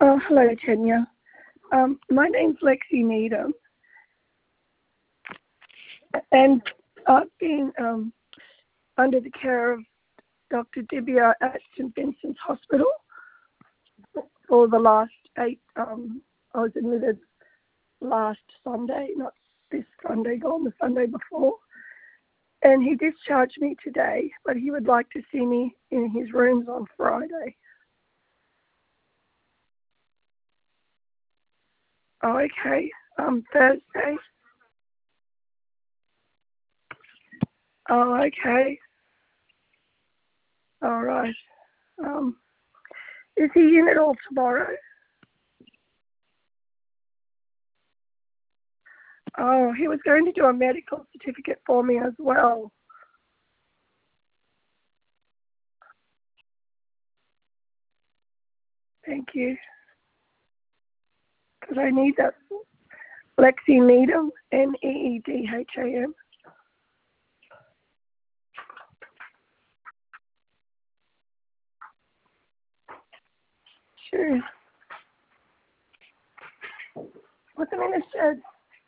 Hello, Tanya. My name's Lexi Needham, and I've been under the care of Dr. Dibia at St Vincent's Hospital for the last 8. I was admitted last Sunday, not this Sunday gone, the Sunday before. And he discharged me today, but he would like to see me in his rooms on Friday. Oh, okay. Thursday. Oh, okay. All right. Is he in at all tomorrow? Oh, he was going to do a medical certificate for me as well. Thank you. Because I need that. Lexi Needham, Needham. Sure. What the minute said?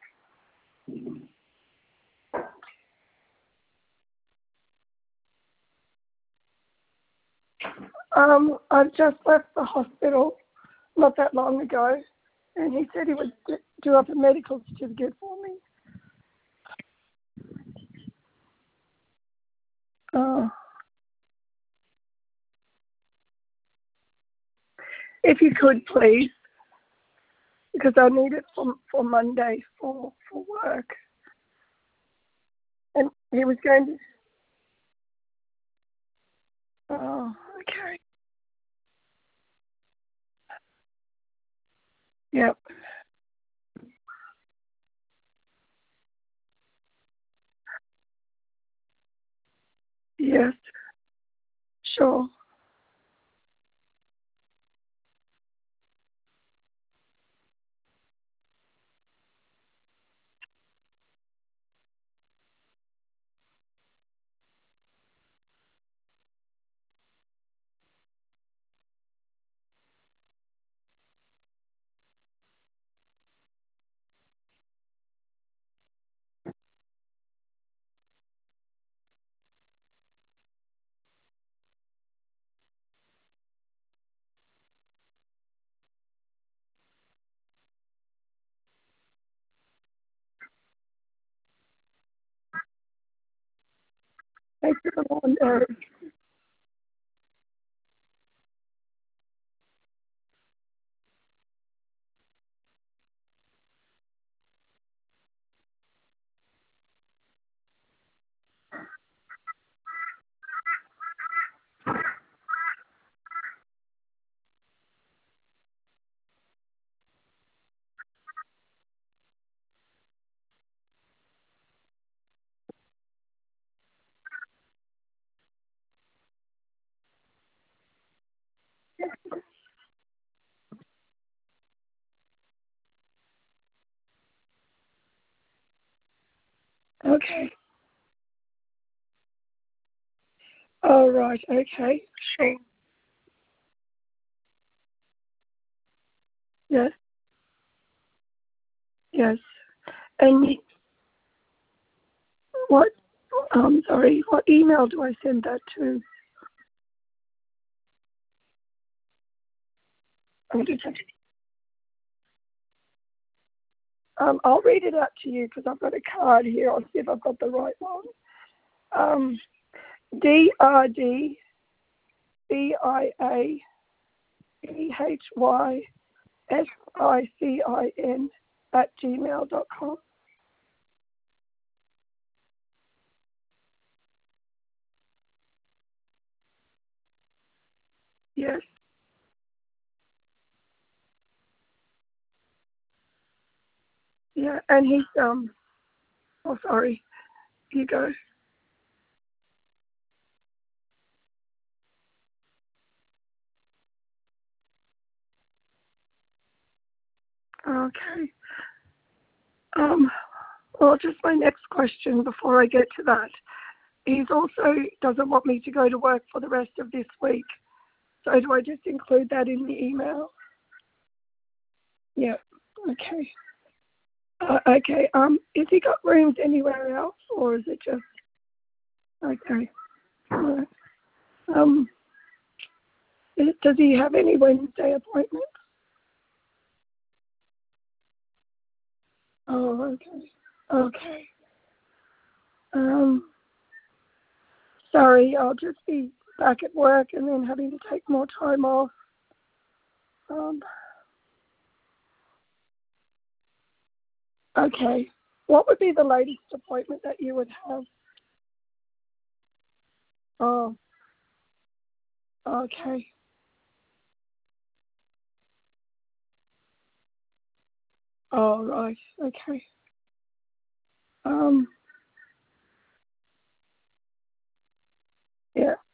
I've just left the hospital not that long ago, and he said he would do up a medical certificate for me. If you could, please, because I need it for Monday for work. And he was going to... Oh, okay. Yep. Yes. Sure. Thank you for the Okay. All right. Okay. Sure. Yes. Yes. And what? Sorry. What email do I send that to? I'm just. I'll read it out to you because I've got a card here. I'll see if I've got the right one. DRDBIABHYSICIN@gmail.com. Yes. Yeah. And he's oh, sorry. You go. Okay. Well, just my next question before I get to that. He's also doesn't want me to go to work for the rest of this week. So do I just include that in the email? Yeah. Okay. Okay. Has he got rooms anywhere else, or is it just okay? All right. Does he have any Wednesday appointments? Oh, okay. Okay. Sorry, I'll just be back at work and then having to take more time off. Um, okay. What would be the latest appointment that you would have? Oh, okay. Oh, right. Okay. Um, yeah.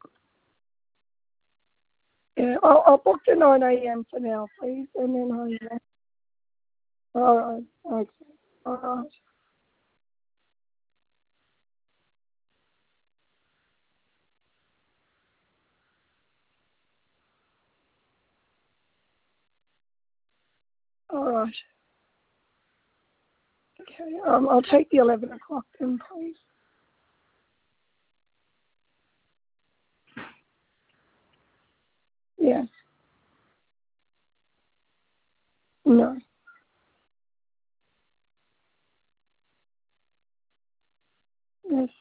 Yeah. I'll book the 9 a.m. for now, please, and then all right. Okay. All right. All right. Okay. I'll take the 11 o'clock then, please. Yes. No. Yes.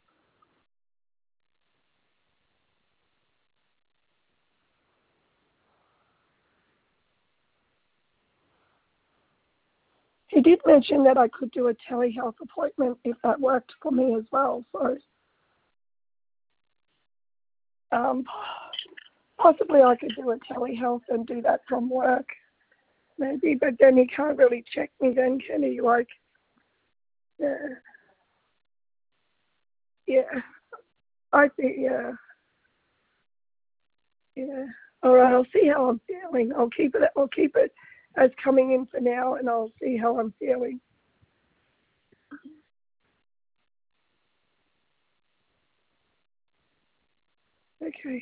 He did mention that I could do a telehealth appointment if that worked for me as well. So um, possibly I could do a telehealth and do that from work, maybe. But then he can't really check me then, can he? Like, yeah, yeah. I think, yeah, yeah. All right, I'll see how I'm feeling. I'll keep it as coming in for now, and I'll see how I'm feeling. Okay.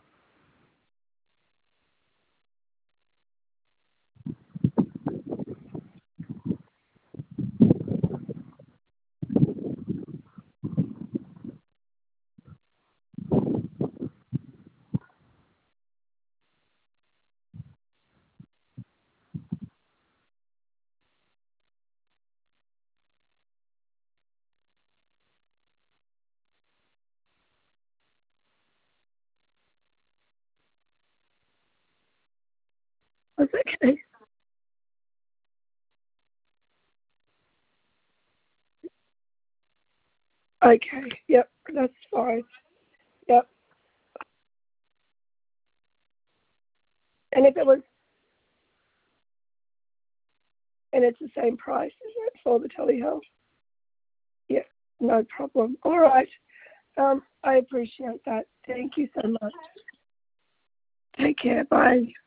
That's okay. Okay. Yep. That's fine. Yep. And if it was, and it's the same price, is it, for the telehealth? Yeah. No problem. All right. I appreciate that. Thank you so much. Take care. Bye.